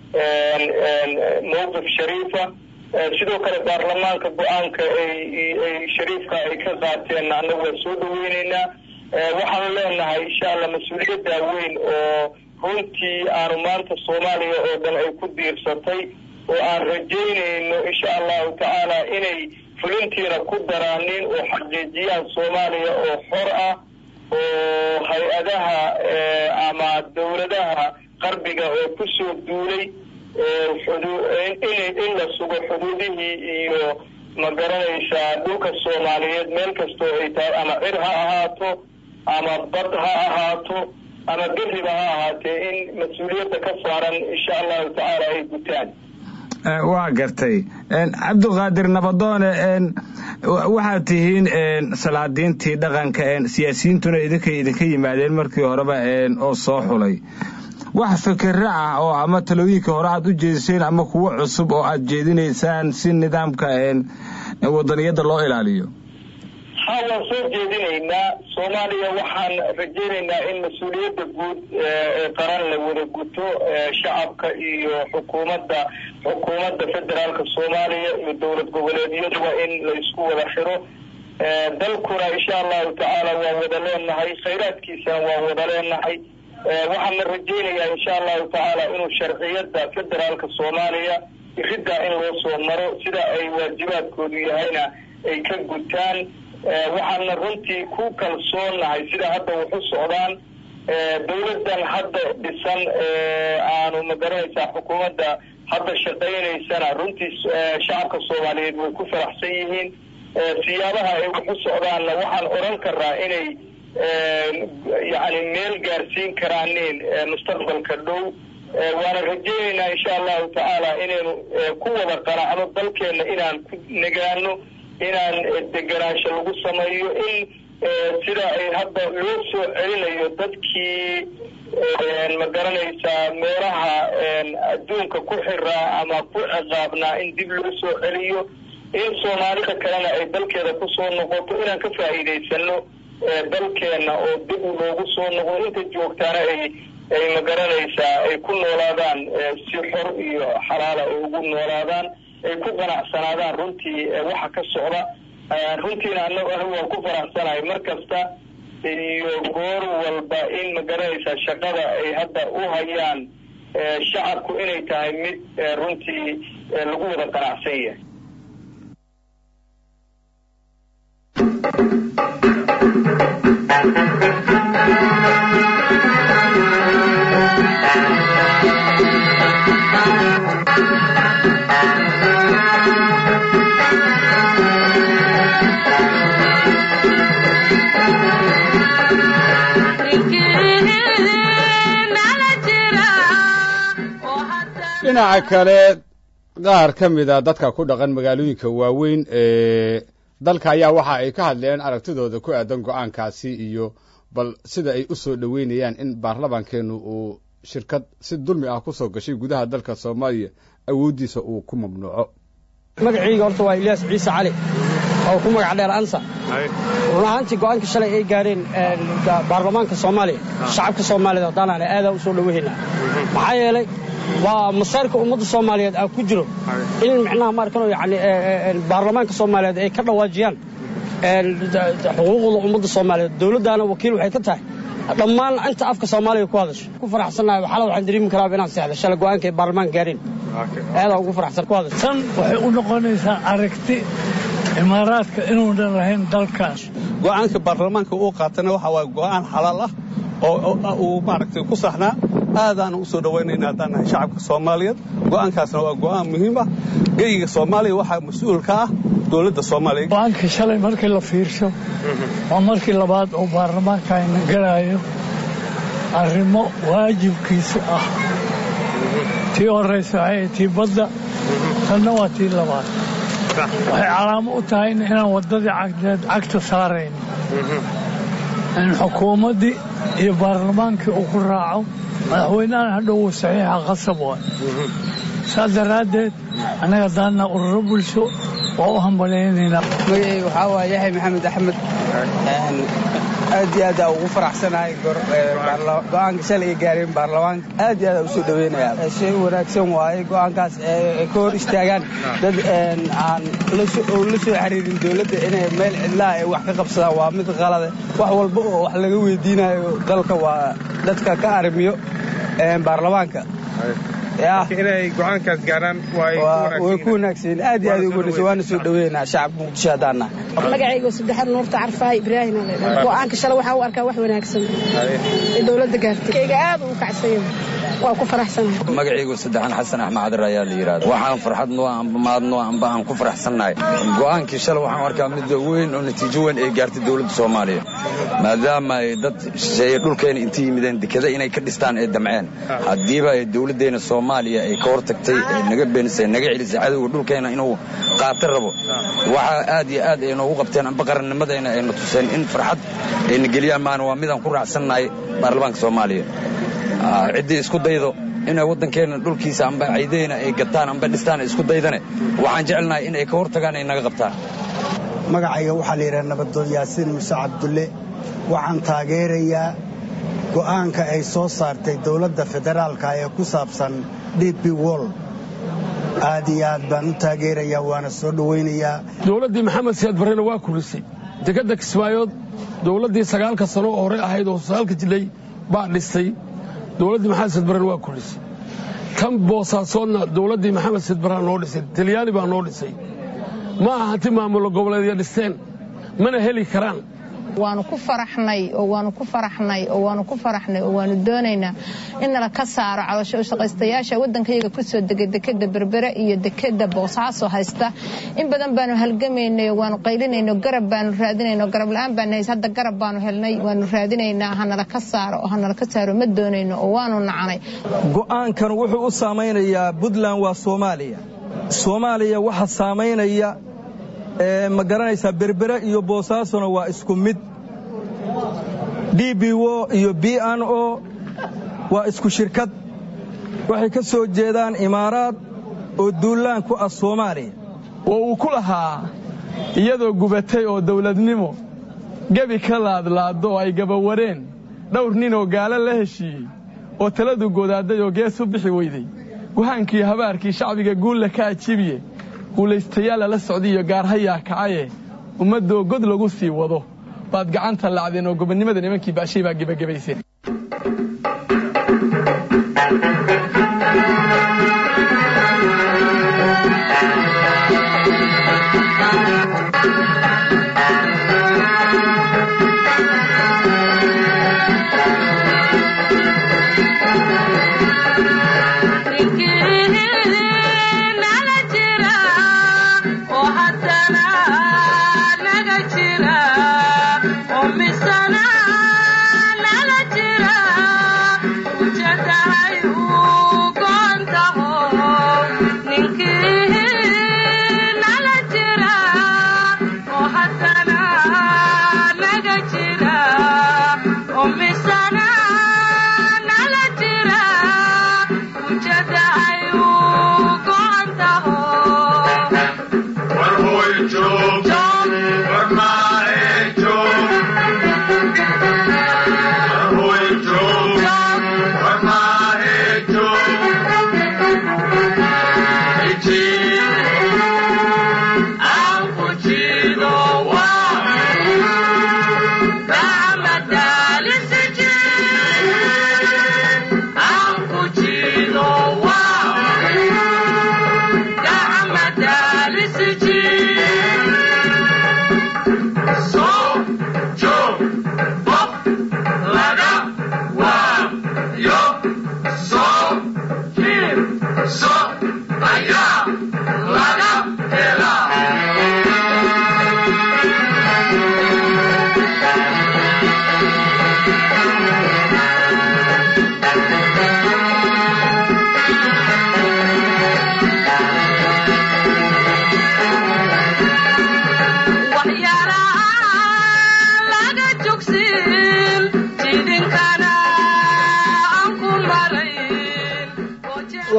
mawqif shariifa sidoo kale baarlamaanka go-aanka ay shariifka ay ka qaateen annagu waan soo dhaweyneynaa waxaanu leenahay insha allah mas-uuliyadda weyn oo runtii aanu maanta soomaaliya oo dhan ay ku diirsatay oo aan rajaynayno insha allahu tacaala inay fulintiina ku daraanin oo xaqiijiyaan soomaaliya oo xor ah oo hay-adaha ama dawladaha qarbiga oo ku soo duulay in la sugo xuduudihii iyo ma garanaysaa dhulka soomaaliyeed meel kastoo ay tahay ama cir ha ahaato ama bad ha ahaato ama beriba ha ahaatee in mas-uuliyadda ka saaran insha allahu tacaala ay gutaan waa gartay cabdiqaadir nabadoone waxaad tihiin salaadiintii dhaqanka siyaasiyiintuna idinka yimaadeen markii horeba oo soo xulay wax fikirro ah oo ama talooyinka hore aad u jeediseen ama kuwo cusub oo aad jeedinaysaan si nidaamka wadaniyadda loo ilaaliyo ha waan soo jeedinaynaa soomaaliya waxaan rajaynaynaa in mas-uuliyadda guud ee qaran la wada guto shacabka iyo xukuumadda federaalka soomaaliya iyo dowlad goboleedyaduba in la isku wada xiro dalkuna insha allahu tacaala waan wada leenahay khayraadkiisana waan wada leenahay waxaana rajaynayaa insha allahu tacaala inuu sharciyadda federaalka soomaaliya riddaa in loo soo maro sida ay waajibaadkoodu yahayna ay ka gutaan waxaana runtii ku kalsoonahay sida hadda waxu socdaan dawladdan hadda dhisan aanu magaranaysaa xukuumadda hadda shaqaynaysana runtii shacabka soomaaliyeed way ku faraxsan yihiin siyaabaha ay waxu socdaanna waxaan odhan karaa inay yani meel gaarsiin karaaneen mustaqbalka dhow waana rajaynaynaa insha allahu tacaala inaynu ku wada qanacno dalkeenna inaan ku nagaano inaan deganaansho lagu sameeyo in sida ay hadda loo soo celinayo dadkii ma garanaysaa meelaha adduunka ku xiraa ama ku ciqaabnaa in dib loo soo celiyo in soomaalida kalena ay dalkeeda kusoo noqoto inaan ka faa'iidaysano dalkeenna oo dib loogu soo noqdo inta joogtaana ay ma garanaysaa ay ku noolaadaan si xor iyo xalaala ay ugu noolaadaan ay ku qanacsanaadaan runtii waxa ka socda runtiina anigu waan ku faraxsanahay mar kasta iyo goor walba in ma garanaysaa shaqada ay hadda u hayaan shacabku inay tahay mid runtii lagu wada qanacsan yahay dhinaca kale qaar ka mida dadka ku dhaqan magaalooyinka waaweyn ee dalka ayaa waxa ay ka hadleen aragtidooda ku aadan go-aankaasi iyo bal sida ay u soo dhoweynayaan in baarlamaankeenu uu shirkad si dulmi ah ku soo gashay gudaha dalka Soomaaliya awoodiisa uu ku mamnuuco magacayga horta waa Ilyas Ciise Cali oo ku magac dheer Ansa runaantii go'aanka shalay ay gaareen baarlamaanka Soomaaliya shacabka Soomaaliyeed hadaan aad u soo dhaweynaa maxaa yeelay waa masarka ummadda Soomaaliyeed ku jiro in macnaha markano yani baarlamaanka Soomaaliyeed ay ka dhawaajiyaan xuquuqda ummadda Soomaaliyeed dawladana wakiil waxay ka tahay dhammaan inta afka Soomaaliya ku hadasho ku faraxsanahay waxa waxaan dareemi karaa inaan saxdo shalay go'aanka baarlamaanka gaareen aad ugu faraxsan ku hadasho tan waxay u noqonaysaa aragti imaaraadka inuu lahayn dalkaas go'aanka baarlamaanka uu qaatana waxa waa go'aan xalaal ah oo uu maaragtay ku saxnaa aadaan u soo dhawaynaynaa haddaan nahay shacabka Soomaaliyeed go'aankaasna waa go'aan muhiim ah geyga Soomaaliya waxaa mas'uul ka ah dawladda Soomaaliya go'aanka shalay markii la fiirsho waa markii labaad oo baarlamaanka ay galayo arrimo waajibkiisa ah tii horeysa ay tii badda tanna waa tii labaad waxay calaamo u tahay inaan wadadii cagta saarayno in xukuumaddii iyo baarlamaankii uu ku raaco madaxweynahan hadhow uu saxiixa qasab waa saas daraaddeed annaga daanna ururo bulsho waa u hambaleynaynaa magacayga waxaa waaye yaxay maxamed axmed aad iyo aad ugu faraxsanahay go'aanka shalay ay gaareen baarlamaanka aad iyo aad u soo dhaweynayaa shay wanaagsan waaye go'aankaas ay ka hor istaagaan dad aan la soo xiriirin dawladda inay meel cidlaa ay wax ka qabsadaan waa mid qalad wax walba oo wax laga weydiinayo dalka waa dadka ka arrimiyo baarlamaanka inay go'aankaas gaaraan way ku wanaagsan aad iyo aad ugu wanaagsan waana soo dhaweynaa shacabka Muqdisho hadaana magacayga saddexaad nuurta carfaay ibraahim go'aanka shalay waxa uu arkaa wax wanaagsan ee dawladda gaartay kayga aad u kacsayo waa ku faraxsanahay magacayga saddexaan xasan axmed ayaa la yiraahdo waxaan farxad noo maadno aan ku faraxsanahay go'aankii shalay waxaan arkaa mid weyn oo natiijo weyn ay gaartay dawladda Soomaaliya maadaama ay dad shay dhulkeena intii yimideen dekada inay ka dhistaan ee damceen hadiiba ay dawladdeena Soomaaliya ay ka hortagtay naga beenisay naga celisay cadawga dhulkeena inuu qaatar rabo waxa aad iyo aad ay noogu qabteen amba qarannimadeena ay na tuseen in farxad ay nageliyaan maana waa midaan ku raacsanahay baarlamaanka Soomaaliya cidii isku daydo inay wadankeena dhulkiisa amba ciideena ay gataan amba dhistaan isku daydane waxaan jecelnahay in ay ka hortagaan ay naga qabtaan magacayga waxa la yiraahdaa Nabadooy Yaasiin Muuse Cabdulle waxaan taageerayaa go'aanka ay soo saartay dawladda federaalka ee ku saabsan DP World aad iyo aad baan u taageerayaa waana soo dhawaynayaa dawladdii Maxamed Siyaad Barreena waa kulisay dekada Kismaayood dawladdii 9 sano oo hore ahayd oo 9 jilay baa dhistay dawladdii Maxamed Siyaad Barreena waa kulisay tan Boosaasoodna dawladdii Maxamed Siyaad Barreena noo dhisay Talyaani baa noo dhisay ma aha hanti maamulo goboleedyo dhisteen mana heli karaan waanu ku faraxnay oo waanu doonaynaa in la ka saaro caloosho shaqaystayaasha wadankayaga ku soo degay dekada Berbera iyo dekada Boosaaso haysta in badan baanu halgamaynay waanu qaylinayno garab baanu raadinayno garab la'aan baan haysan hadda garab baanu helnay waanu raadinaynaa hanala ka saaro ma doonayno oo waanu nacanay go'aankan wuxuu u saameynayaa Puntland waa Soomaaliya waxa saameynaya ma garanaysaa Berbera iyo Boosaasona waa isku mid DBO iyo BNO waa isku shirkad waxay ka soo jeedaan imaaraad oo duulaan ku ah Soomaaliya oo uu ku lahaa iyadoo gubatay oo dawladnimo gabi ka laadlaado ay gabawareen dhowr nin oo gaala la heshiiyey oo taladu godaaday oo gees u bixi weyday go'aankii habaarkii shacbiga guul ka ajibiye guulaystayaal la socdiyo gaar hayaa kacaye ummadoo god lagu sii wado baad gacanta laacdeen oo gobonimada nimankii baashay baa gabagabaysay G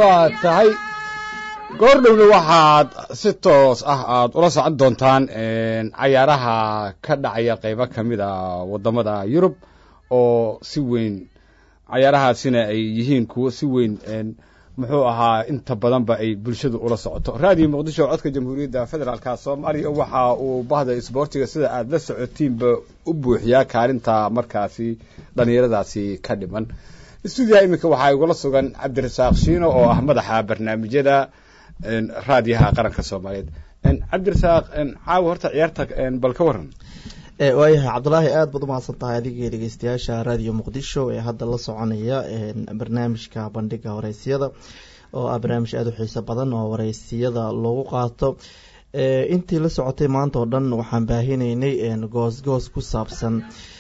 waa tahay goordhowna waxaad si toos ah aad ula socon doontaan cayaaraha ka dhacaya qaybo ka mid a waddamada Yurub oo si weyn cayaarahaasina ay yihiin kuwo si weyn muxuu ahaa inta badanba ay bulshadu ula socoto raadiyo muqdisho codka jamhuuriyadda federaalka Soomaaliya waxa uu bahda isboortiga sida aad la socotiinba u buuxiyaa kaalinta markaasi dhalinyaradaasi ka dhiman studio imika waxa ay ugula sugan Cabdirasaaq Shiino oo ah madaxa barnaamijyada raadiyaha qaranka Soomaaliyeed Cabdirasaaq caawa horta ciyaarta bal ka waran waayahay Cabdullaahi aad baad u mahadsantahay adiga dhageystayaasha raadiyo muqdisho ee hadda la soconaya barnaamijka bandhiga wareysiyada oo ah barnaamij aad u xiiso badan oo wareysiyada loogu qaato intii la socotay maanta oo dhan waxaan baahinaynay goos ku saabsan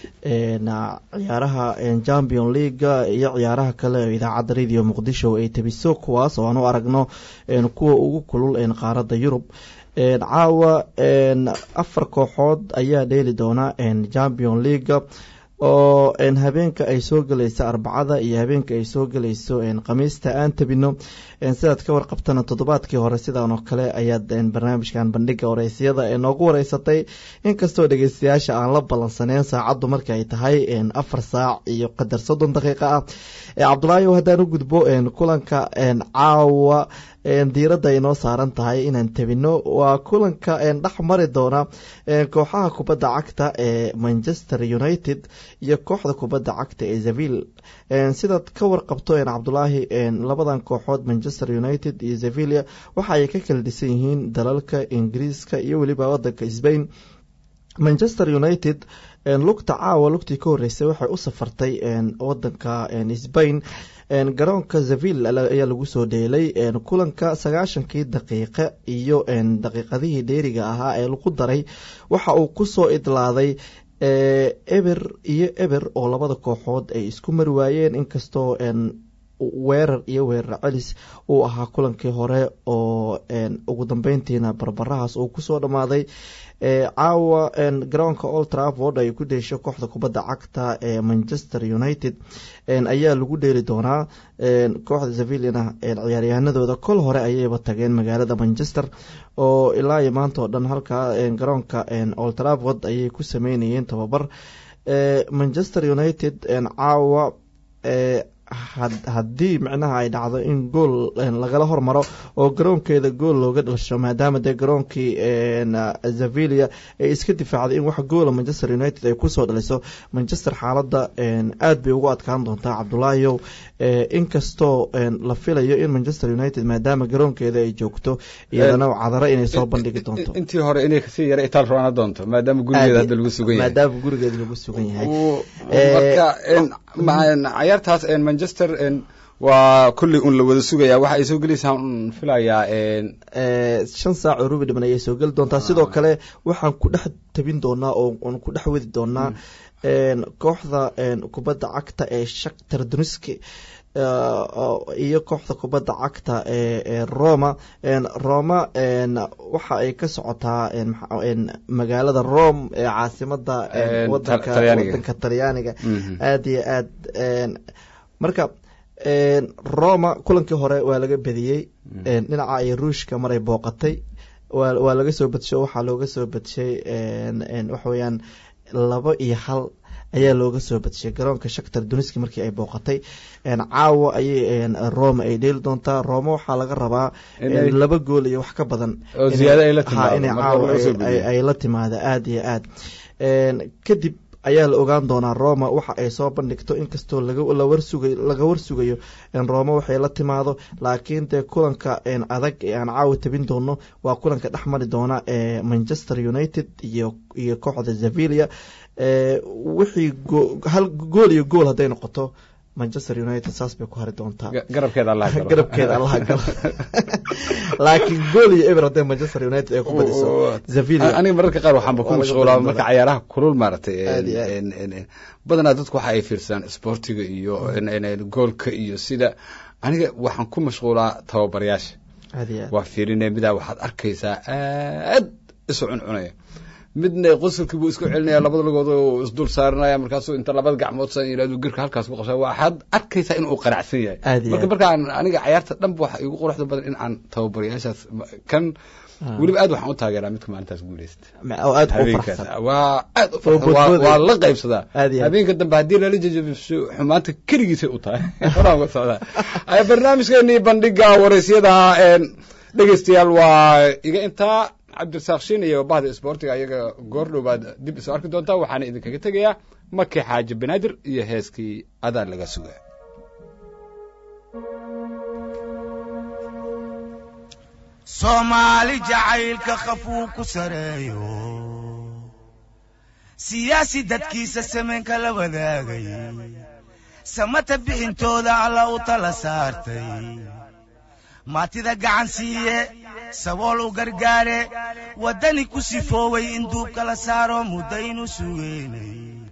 ciyaaraha Champions League iyo ciyaaraha kale ee idaacadda radio muqdisho ay tabiso kuwaas oo aan u aragno kuwa ugu kulul qaaradda Yurub caawa 4 kooxood ayaa dheeli doona Champions League oo habeenka ay soo galayso Arbacada iyo habeenka ay soo galayso Khamiista aan tabino sidaad ka warqabtana toddobaadkii hore sidaan oo kale ayaa barnaamijkan bandhiga wareysiyada noogu wareysatay inkastoo dhageystayaasha aan la balansaneen saacadu markay ay tahay 4 saac iyo qadar 30 daqiiqo ah Cabdullaahi haddaan u gudbo kulanka caawa diiradda ay noo saaran tahay inaan tabino waa kulanka dhex mari doona kooxaha kubadda cagta ee Manchester United iyo kooxda kubadda cagta ee Seville sidaad ka warqabto Cabdullaahi labadan kooxood Manchester United iyo Seville waxa ay ka kala dhisan yihiin dalalka Ingiriiska iyo waliba waddanka Spain Manchester United lugta caawa lugtii ka horeysay waxay u safartay waddanka Spain garoonka Seville ayaa lagu soo dheelay kulanka 90 daqiiqo iyo daqiiqadihii dheeriga ahaa ee lagu daray waxa uu ku soo idlaaday eber oo labada kooxood ay isku mari waayeen inkastoo weerar iyo weerar celis uu ahaa kulankii hore oo ugu dambeyntiina barbarahaas uu kusoo dhamaaday caawa garoonka Old Trafford ay ku dheesho kooxda kubadda cagta ee Manchester United ayaa lagu dheeli doonaa kooxda Seville ciyaaryahanadooda kol hore ayayba tageen magaalada Manchester oo ilaa iyo maanta oo dhan halka garoonka Old Trafford ayay ku sameynayeen tababar Manchester United caawa haddii macnaha ay dhacdo in gool lagala hormaro oo garoonkeeda gool looga dhasho maadaama dee garoonkii Sevilla ay iska difaacday in wax goola Manchester United ay kusoo dhaliso Manchester xaaladda aad bay ugu adkaan doontaa Cabdullaahi inkastoo la filayo in Manchester United maadaama garoonkeeda ay joogto iyadana cadara inay soo bandhigi doonto intii hore inay kasii yara itaal roona doonto maadaama gurigeeda hadda lagu sugan yahay marka ciyaartaas Manchester waa kulli un la wada sugayaa waxa ay soo galaysaa filayaa 5 saac oo rubi dhiman ay soo gal doontaa sidoo kale waxaan ku dhex tabin doonaa oo aan ku dhex wadi doonaa kooxda kubadda cagta ee Shakhtar Donetsk iyo kooxda kubadda cagta ee Roma waxa ay ka socotaa magaalada Rome ee caasimadda waddanka Talyaaniga aad iyo aad marka Roma kulankii hore waa laga badiyay dhinaca ay Ruushka maray booqatay waa laga soo badshay waxa looga soo badshay waxa weeyaan 2-1 ayaa looga soo badshay garoonka Shakhtar Donetsk markii ay booqatay caawa ayay Roma ay dheel doontaa Roma waxa laga rabaa 2 gool iyo wax ka badan oo ziyaado ay la timaado aad iyo aad kadib ayaa la ogaan doonaa Roma waxa ay soo bandhigto inkastoo laga warsugayo Roma waxay la timaado laakiin de kulanka adag ee aan caawa tabin doono waa kulanka dhexmari doona Manchester United iyo kooxda Sevilla wixii hal gool iyo gool haday noqoto Manchester United saas bay ku hari doontaa garabkeeda Allah galo laakiin gool iyo eber haday Manchester United ay ku badiso Sevilla aniga mararka qaar waxaan ku mashquulaa marka ciyaaraha kulul maartay badanaa dadku waxa ay fiirsan sportiga iyo goolka iyo sida aniga waxaan ku mashquulaa tababarayaasha waa fiirinay midaa waxaad arkaysaa aad isu cuncunaya midna qosolkii buu isku celinaya labada lugood oo isdul saaranaya markaasuu inta labada gacmood san yiraahdo girka halkaas ku qabsay waxaad arkaysaa inuu qanacsan yahay markaan aniga ciyaarta dhanba waxa igu quruxda badan in aan tababarayaashaas kan weliba aad waxaan u taageeraa midka maalintaas guuleystay waa la qaybsadaa habeenka dambe haddii lala jajabiso xumaanta keligiisay u tahay horaan uga socdaa barnaamijkeenii bandhiga waraysyada dhegeystayaal waa iga intaa cabdirasaaq shiin iyo bahda isboortiga ayaga goor dhowaad dib isoo arki doontaa waxaana idinkaga tegayaa Maki Xaaji Banaadir iyo heeskii adaa laga sugaa Soomaali jacaylka qafuu ku sareeyo siyaasi dadkiisa sameenka la wadaagay samata bixintooda alla u tala saartay maatida gacan siiye sabool u gargaare wadani ku sifooway in duub kala saaro muddo inuu sugeynay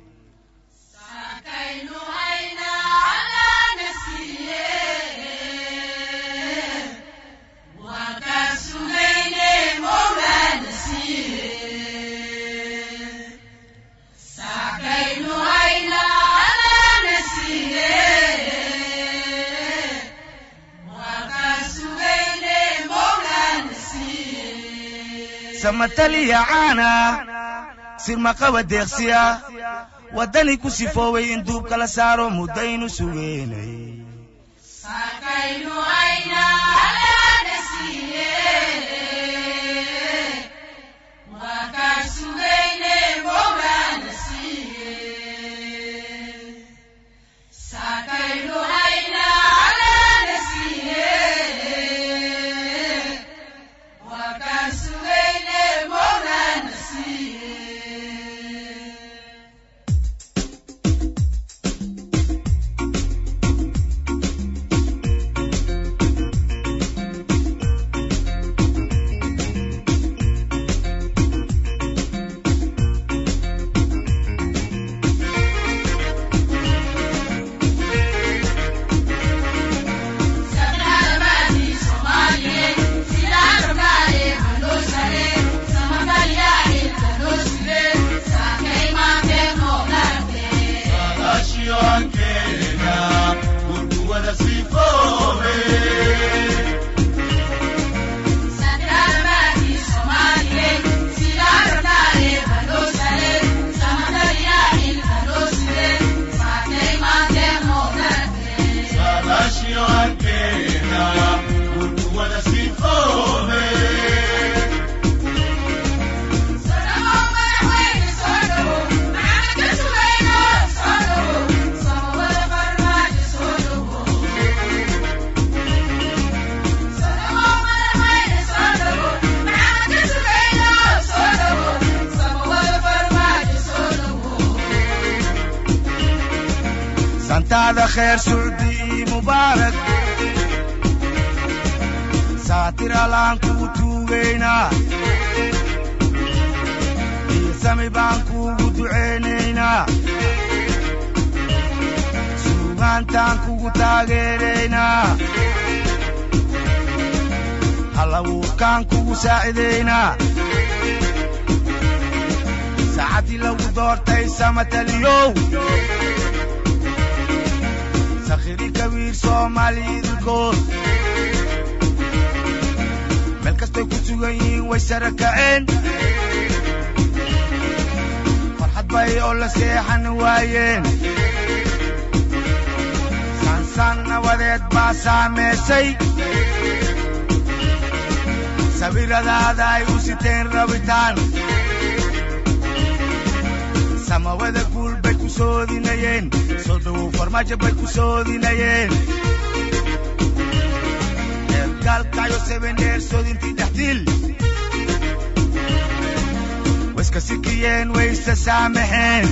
samataliya caana sirma qaba deeqsiya wadani ku sifooway in duub kala saaro muddo inuu sugeynay هذا خير سعودي مبارك ساتر الان كوتوغينا يسمي بانكو دعينينا سوغان تانكو تاغيرينا هلاو كانكو ساعدينا ساعتي لو دورتي سمت اليوم سخيري كبير صومالي الكون ملكستي كتوغين ويسركعين فرحت باي اولا سيحن وايين سانسان وديت باسا ميسي سبيل داداي وستين رابطان sama wada kul bay ku soodinayeen soo dhaw farmaajo bay ku soodinayeen galkayo 7 years soodintii dhaxdil waska sikiyeen waysta saamaheen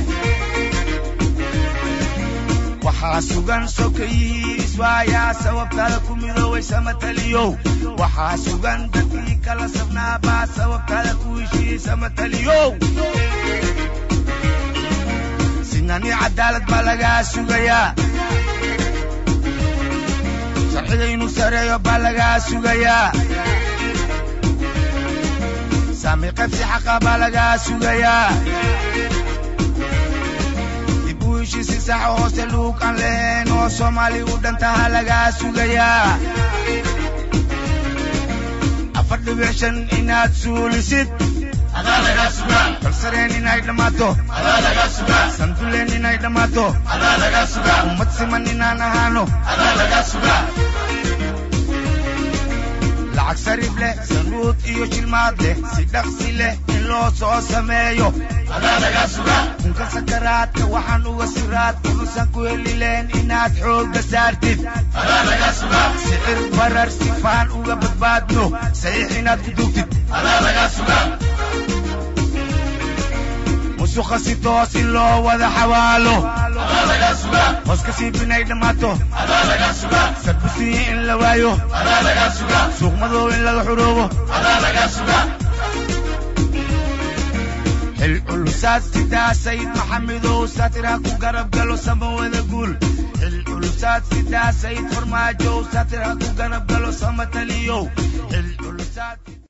waxaa sugan sokayiis waaya sababtaada ku midoobay samataliyo waxaa sugan dadkii kala sabnaaba sababtaada ku heshiiyey samataliyo sinani cadaalad baa lagaa sugayaa sharciga inuu sareeyo baa lagaa sugayaa saami qaybsi xaqa baa lagaa sugayaa si sax hoose luug aan lahayn oo Soomaali u dhantaha lagaa sugayaa 4.5 inaad suulisid adaa lagaa sugaa balsareen inay dhamaato adaa lagaa sugaa sanduleen inay dhamaato adaa lagaa sugaa ummad siman inaan ahaano adaa lagaa sugaa lacag sarif leh sanuud iyo shilmaad leh si dhaqsi leh in loo soo sameeyo adaa lagaa sugaa unka sakaraadka waxaan uga siraad unusan ku heli leen inaad xoogga saartid adaa lagaa sugaa sicir barar sifaan uga badbaadno saxiix inaad ku dugtid adaa lagaa sugaa musuqa si toos in loo wada xawaalo adaa lagaa sugaa hoos ka siib inay dhammaato adaa lagaa sugaa sarbusiyi in la waayo adaa lagaa sugaa suuq madow in laga xuroobo adaa lagaa sugaa xil culusaad sidaa sayid maxamedow saatira ku garab galo sama wada guul xil culusaad sidaa sayid farmaajow saatira ku garab galo sama taliyow xil culusaad